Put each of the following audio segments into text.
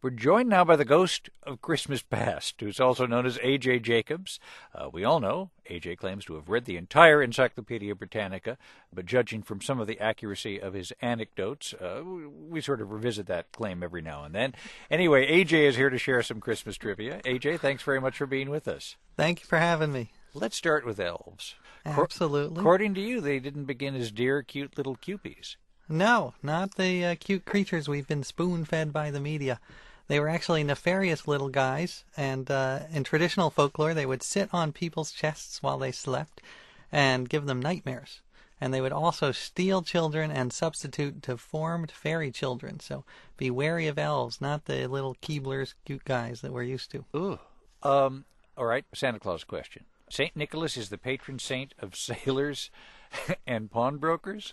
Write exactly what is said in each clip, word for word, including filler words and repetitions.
We're joined now by the ghost of Christmas past, who's also known as A J Jacobs. Uh, we all know A J claims to have read the entire Encyclopedia Britannica, but judging from some of the accuracy of his anecdotes, uh, we, we sort of revisit that claim every now and then. Anyway, A J is here to share some Christmas trivia. A J, thanks very much for being with us. Thank you for having me. Let's start with elves. Absolutely. According to you, they didn't begin as dear, cute little cupies. No, not the uh, cute creatures we've been spoon-fed by the media. They were actually nefarious little guys, and uh, in traditional folklore, they would sit on people's chests while they slept and give them nightmares. And they would also steal children and substitute deformed fairy children. So be wary of elves, not the little Keebler's cute guys that we're used to. Ooh. Um, all right, Santa Claus question. Saint Nicholas is the patron saint of sailors and pawnbrokers?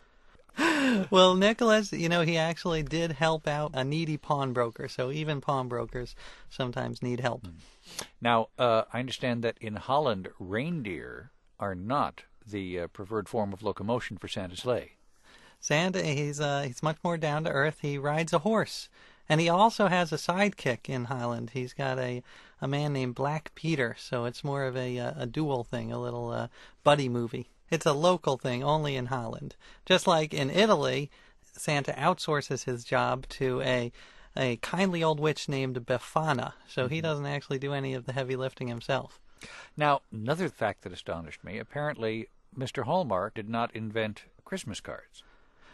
Well, Nicholas, you know, he actually did help out a needy pawnbroker, so even pawnbrokers sometimes need help. Now, uh, I understand that in Holland, reindeer are not the uh, preferred form of locomotion for Santa's sleigh. Santa, he's uh, he's much more down to earth. He rides a horse, and he also has a sidekick in Holland. He's got a, a man named Black Peter, so it's more of a a dual thing, a little uh, buddy movie. It's a local thing, only in Holland. Just like in Italy, Santa outsources his job to a a kindly old witch named Befana, so he doesn't actually do any of the heavy lifting himself. Now, another fact that astonished me, apparently Mister Hallmark did not invent Christmas cards.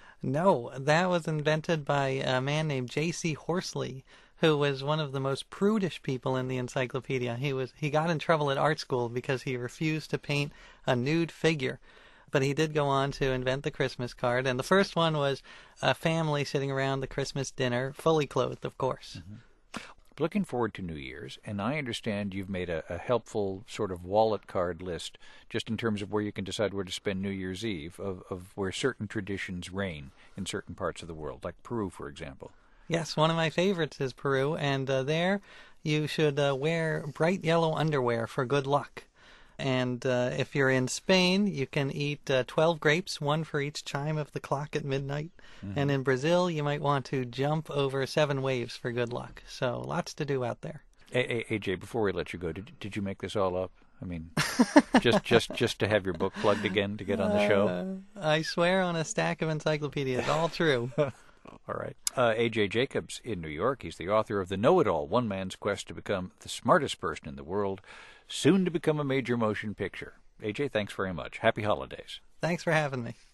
No, that was invented by a man named J C Horsley, who was one of the most prudish people in the encyclopedia. He was he got in trouble at art school because he refused to paint a nude figure. But he did go on to invent the Christmas card, and the first one was a family sitting around the Christmas dinner, fully clothed, of course. Mm-hmm. Looking forward to New Year's, and I understand you've made a, a helpful sort of wallet card list just in terms of where you can decide where to spend New Year's Eve, of, of where certain traditions reign in certain parts of the world, like Peru, for example. Yes, one of my favorites is Peru, and uh, there you should uh, wear bright yellow underwear for good luck. And uh, if you're in Spain, you can eat uh, twelve grapes, one for each chime of the clock at midnight. Mm-hmm. And in Brazil, you might want to jump over seven waves for good luck. So lots to do out there. Hey, A J, before we let you go, did, did you make this all up? I mean, just, just, just to have your book plugged again to get on the show? Uh, I swear on a stack of encyclopedias, all true. All right. Uh, A J Jacobs in New York. He's the author of The Know-It-All, One Man's Quest to Become the Smartest Person in the World, soon to become a major motion picture. A J, thanks very much. Happy holidays. Thanks for having me.